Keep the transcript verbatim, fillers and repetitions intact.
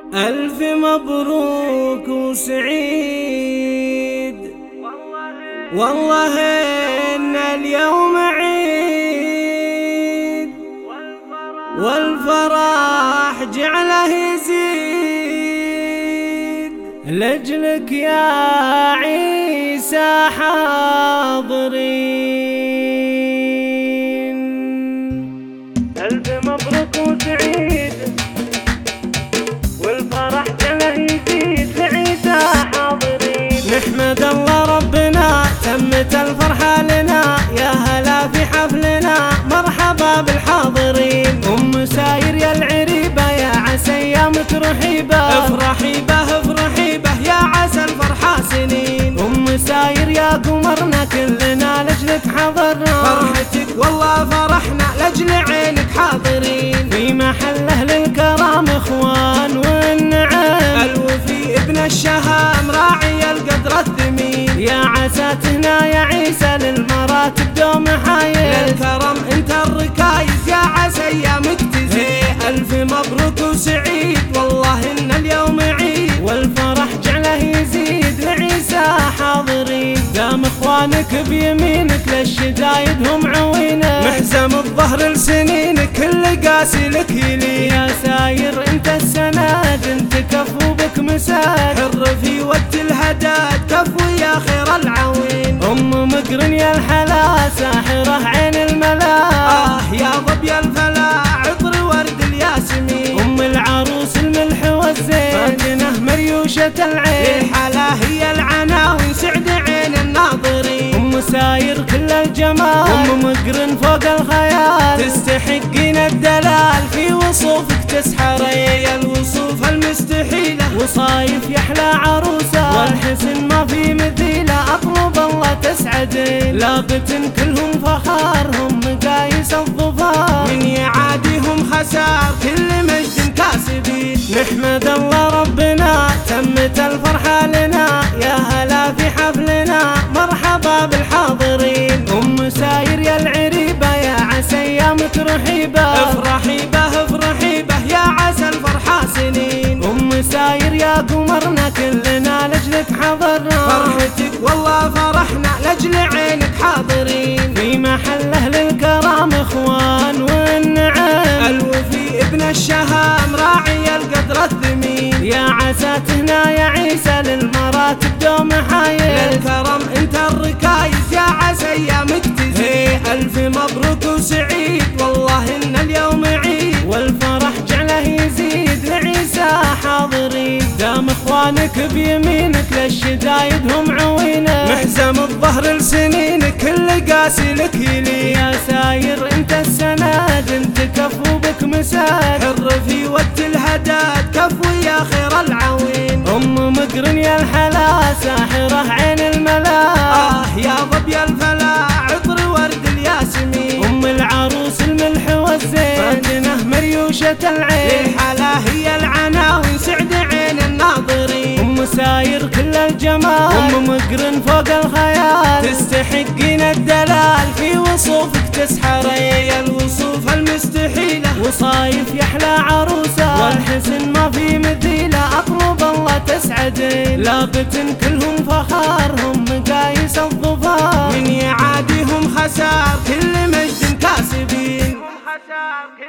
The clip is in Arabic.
ألف مبروك وسعيد، والله إن اليوم عيد، والفرح جعله يزيد، لأجلك يا عيسى حاضرين. ألف مبروك وسعيد، والفرح جعله يزيد، لعيسى حاضرين. نحمد الله ربنا تمت الفرحة لنا، يا هلا في حفلنا مرحبا بالحاضرين. أم ساير يا العريبة يا عسى أيامك رحيبة، افرحي به افرحي به يا عسى الفرحة سنين. أم ساير يا قمرنا كلنا لجلك حضرنا، فرحتك والله فرحنا لجل عينك حاضرين. في محل أهل الكرام اخوان والنعم، الوفي ابن الشهام راعي القدر الثمين. يا عسى تهنا يا عيسى للمراتب دوم حايل، للكرم انت الركايز يا عسى ايامك تزيد. الف مبروك وسعيد، والله ان اليوم عيد، والفرح جعله يزيد، لعيسى حاضرين. دام اخوانك بيمينك للشدايد هم عوينك، محزم الظهر لسنينك كل قاسي لك يلين. يا ساير انت السند انت كفو بك مساد، حر في وقت الهداد كفو يا خير العوين. ام مقرن يا الحلا ساحره عين الملا، آه يا ظبي الفلا عطر ورد الياسمين. ام العروس الملح والزين فاتنه مريوشة العين، الحلا هي العناوين سعد عين الناظرين. ام ساير كل الجمال، ام مقرن فوق الخيال، تستحقين الدلال في وصوفك تسحرين. يا الوصوف المستحيلة وصايف يحلى عروسة، والحسن ما في مثيله اطلب الله تسعدين. لاقتن كلهم فخارهم مقايس الظفار، من يعاديهم خسار كل مجد كاسبين. نحمد الله ربنا تمت الفرحة لنا، يا هلا في حفلنا مرحبا بالحاضرين. أم ساير يا العريبة يا عسى أيامك رحيبة، افرحي به افرحي به يا عسى الفرحة سنين. أم ساير يا قمرنا كلنا لجلك حضرنا، فرحتك والله فرحنا لجل عينك حاضرين. في محل أهل الكرام اخوان والنعم، الوفي ابن الشهام راعي القدر الثمين. يا عسى تهنا يا عيسى للمراتب دوم حايل، للكرم انت الركايز يا عسى ايامك تزيد. الف مبروك وسعيد، والله ان اليوم عيد، والفرح جعله يزيد، لعيسى حاضرين. دام اخوانك بيمينك للشدايد هم عوينك، محزم الظهر لسنينك كل قاسي لك يلين. يا ساير انت السند انت كفو بك مساد، حر في وقت الهداد كفو يا خير العوين. ام مقرن يا الحلا ساحره عين الملا، آه يا ظبي الفلا عطر ورد الياسمين. ام العروس الملح والزين فاتنه مريوشة العين، الحلا هي العناوين سعد عين الناظرين. ام ساير كل الجمال، ام مقرن فوق الخيال، تستحقين الدلال في وصوفك تسحرين. يا الوصوف المستحيلة وصايف يحلى عروسة، والحسن ما في مثيله اطلب الله تسعدين. لاقتن كلهم فخارهم مقايس الظفار، من يعاديهم خسار كل مجد كاسبين.